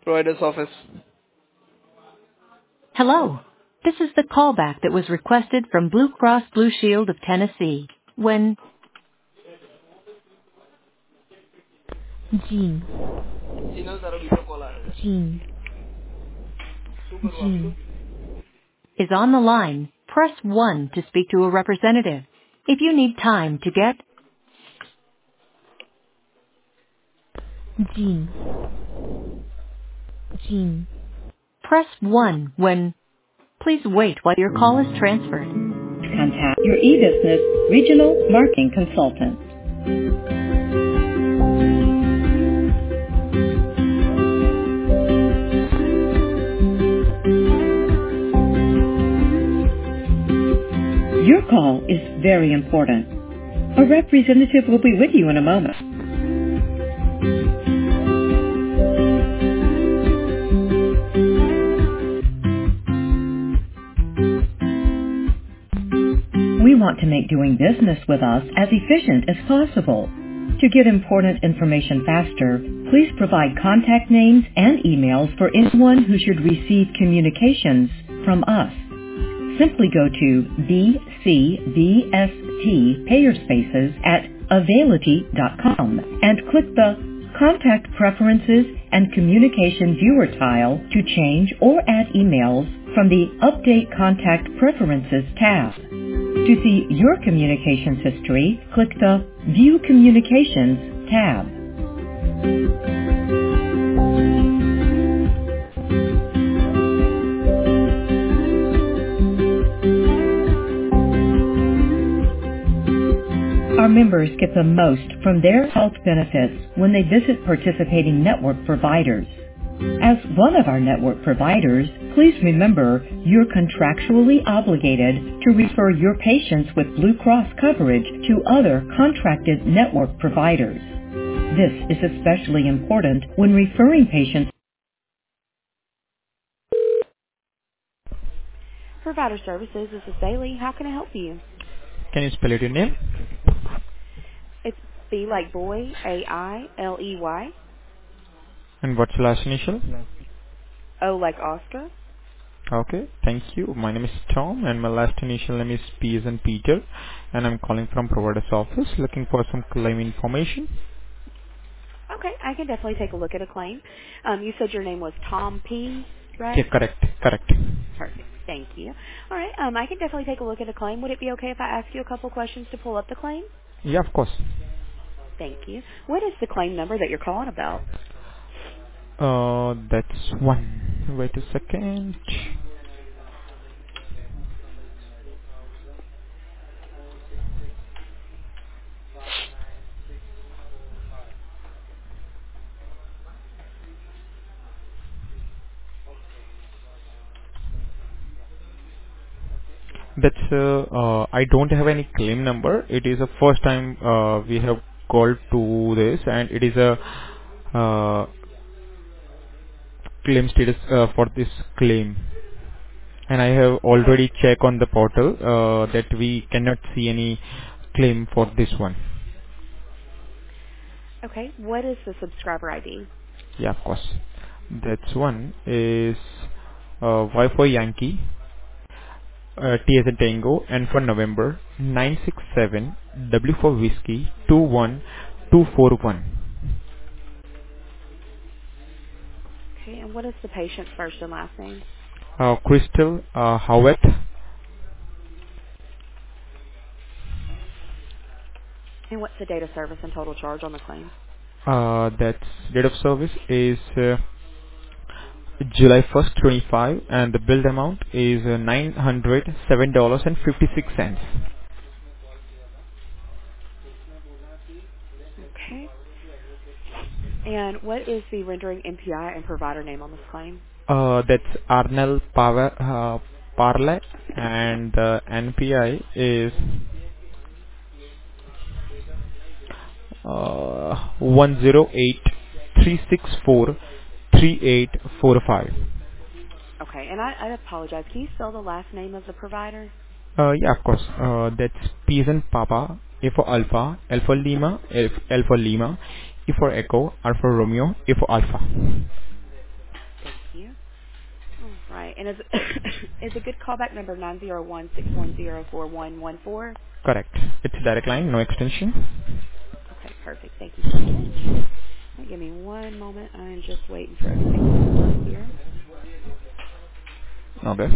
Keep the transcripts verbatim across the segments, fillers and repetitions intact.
Provider's office. Hello. This is the callback that was requested from Blue Cross Blue Shield of Tennessee. When Jean. એનો તારો બીજો call આવે છે. Jean. શું કરું Jean. આપનું? is on the line, press one to speak to a representative. If you need time to get Jean. Jean. press one when please wait while your call is transferred. Contact your e-business regional marketing consultant. Your call is very important. A representative will be with you in a moment. We want to make doing business with us as efficient as possible. To get important information faster, please provide contact names and emails for anyone who should receive communications from us. Simply go to B C B S T Payerspaces at availity dot com and click the Contact Preferences and Communication Viewer tile to change or add emails from the Update Contact Preferences tab. To see your communications history, click the View Communications tab. Our members get the most from their health benefits when they visit participating network providers. As one of our network providers, please remember you're contractually obligated to refer your patients with Blue Cross coverage to other contracted network providers. This is especially important when referring patients. Provider Services, this is Bailey. How can I help you? Can you spell out your name? It's B like boy, A I L E Y. And what's the last initial? O like Oscar. Okay, thank you. My name is Tom and my last initial name is P as in Peter, and I'm calling from provider's office looking for some claim information. Okay, I can definitely take a look at a claim. Um, you said your name was Tom P, right? Yeah, correct, correct. Perfect. Thank you. All right, um, I can definitely take a look at a claim. Would it be okay if I ask you a couple questions to pull up the claim? Yeah, of course. Thank you. What is the claim number that you're calling about? Uh, that's one. Wait a second. That's uh, uh, I don't have any claim number. It is the first time uh, we have called to this, and it is a uh, claim status uh, for this claim. And I have Okay. already checked on the portal uh, that we cannot see any claim for this one. Okay. What is the subscriber I D? Yeah, of course. That's one is uh, Y for Yankee, uh, T as in Tango, N for November, nine six seven, W for Whiskey, two one two four one. Okay. And what is the patient's first and last name? Uh, Crystal uh, Howitt. And what's the date of service and total charge on the claim? Uh, that's date of service is uh, July first, twenty-five, and the billed amount is uh, nine hundred seven dollars and fifty-six cents. Okay. And what is the rendering M P I and provider name on this claim? Uh, that's Arnel Power uh, Parle, and the N P I is uh, one zero eight three six four three eight four five. Okay. And I, I apologize. Can you spell the last name of the provider? Uh, yeah, of course. Uh, that's P as in Papa, A for Alpha, L for Lima, L, L for Lima, E for Echo, R for Romeo, A for Alpha. And is is a good callback number nine zero one six one zero four one one four? Correct. It's a direct line, no extension. Okay, perfect. Thank you so much. All right, give me one moment. I'm just waiting for everything to load here. Okay.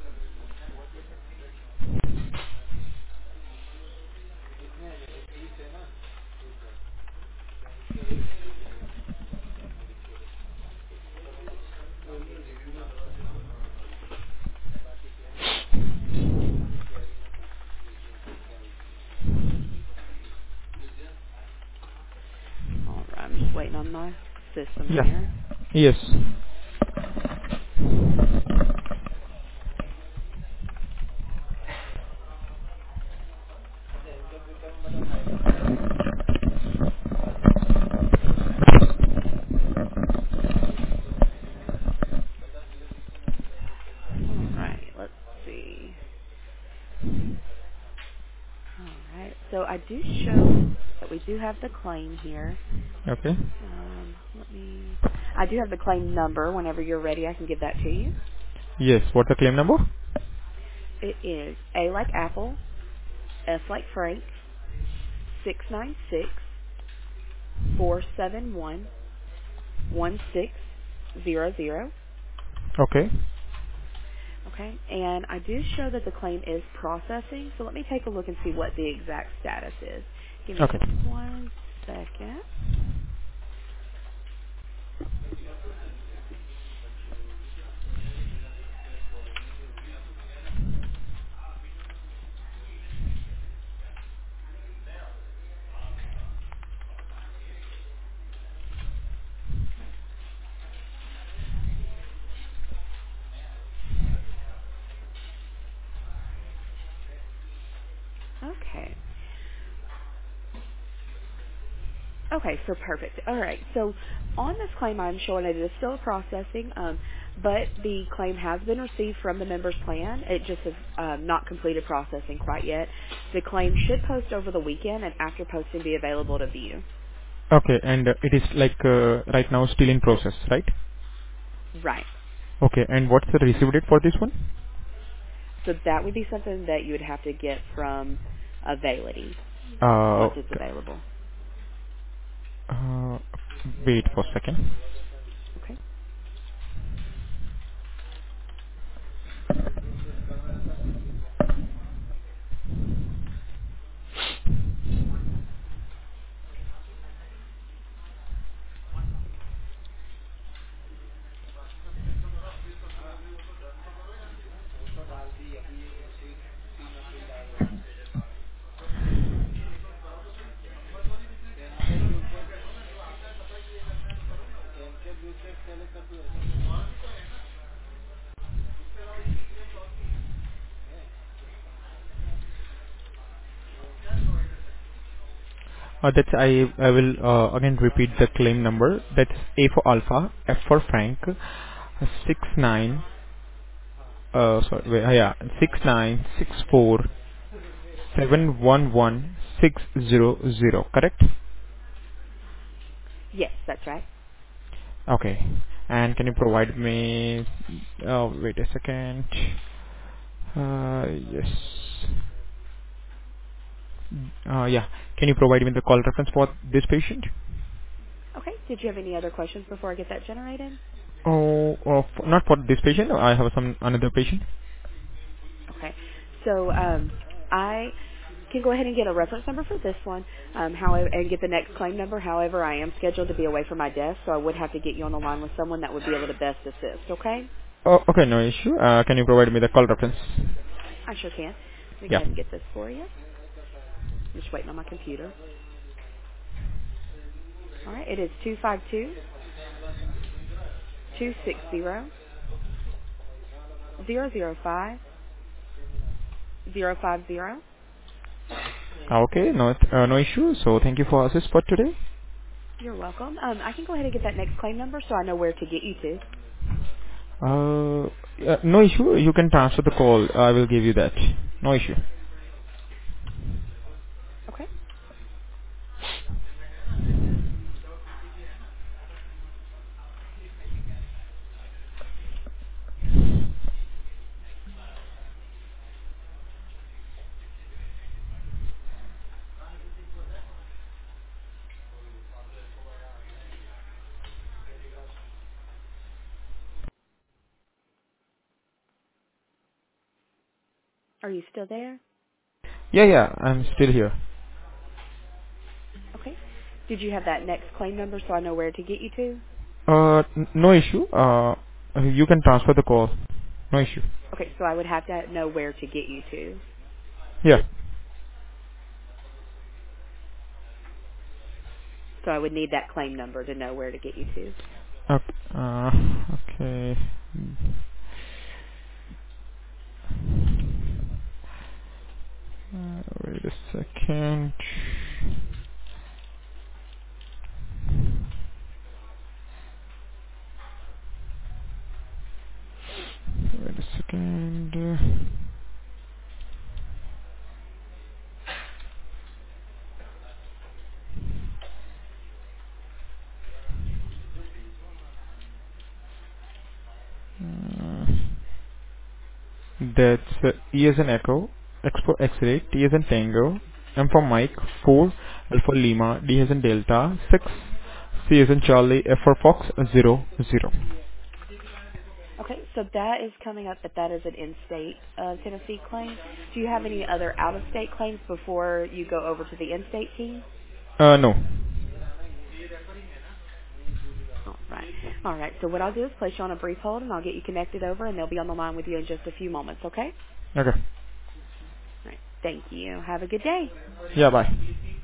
All right, I'm just waiting on my system Yeah. here. Yes. All right, let's see. All right, so I do show that we do have the claim here. Okay. Um, let me. I do have the claim number. Whenever you're ready, I can give that to you. Yes. What's the claim number? It is A like Apple, F like Frank, six nine six four seven one one six zero zero. Okay. Okay, and I do show that the claim is processing, so let me take a look and see what the exact status is. Give me Okay. just one second. Okay. Okay, so perfect. All right, so on this claim, I'm showing that it is still processing, um, but the claim has been received from the member's plan. It just has um, not completed processing quite yet. The claim should post over the weekend, and after posting, be available to view. Okay. And uh, it is like uh, right now still in process, right? Right. Okay. And what's the receipt date for this one? So that would be something that you would have to get from Availity Uh, once it's available. uh, wait for a second. Okay. Uh, that's I I will uh, again repeat the claim number. That's A for Alpha, F for Frank, uh, six nine. Uh, sorry, wait, uh, yeah, six nine six four seven one one six zero zero. Correct? Yes, that's right. Okay. And can you provide me? Oh, wait a second. Uh, yes. Uh, yeah. Can you provide me the call reference for this patient? Okay. Did you have any other questions before I get that generated? Oh, oh f- not for this patient. I have some another patient. Okay. So um, I can go ahead and get a reference number for this one, um, however, and get the next claim number. However, I am scheduled to be away from my desk, so I would have to get you on the line with someone that would be able to best assist. Okay? Oh, okay, no issue. Uh, can you provide me the call reference? I sure can. Let me go Yeah. ahead and get this for you. I'm just waiting on my computer. All right. It is two five two two six zero zero zero five zero five zero. Okay, no, uh, no issue. So thank you for assist for today. You're welcome. Um, I can go ahead and get that next claim number so I know where to get you to. Uh, uh, no issue. You can transfer the call. I will give you that. No issue. Okay. Are you still there? Yeah, yeah, I'm still here. Okay. Did you have that next claim number so I know where to get you to? Uh, n- no issue. Uh, you can transfer the call. No issue. Okay, so I would have to know where to get you to. Yeah. So I would need that claim number to know where to get you to. Okay. Uh, okay. Uh, wait a second. Wait a second. Uh, that's uh, E as in Echo, X for X-ray, T as in Tango, M for Mike, four, L for Lima, D as in Delta, six, C as in Charlie, F for Fox, zero, zero. Okay, so that is coming up, but that is an in-state uh, Tennessee claim. Do you have any other out-of-state claims before you go over to the in-state team? Uh, no. All right. All right, so what I'll do is place you on a brief hold, and I'll get you connected over, and they'll be on the line with you in just a few moments, okay? Okay. All right. Thank you. Have a good day. Yeah, bye.